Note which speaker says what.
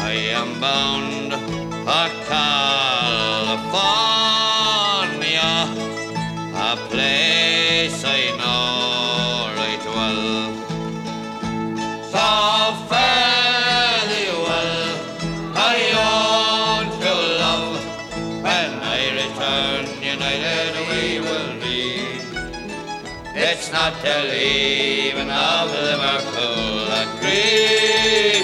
Speaker 1: I am bound for California, a place I know right well. So fare thee well, I own true love. When I return, united we will be. It's not till even of Liverpool that green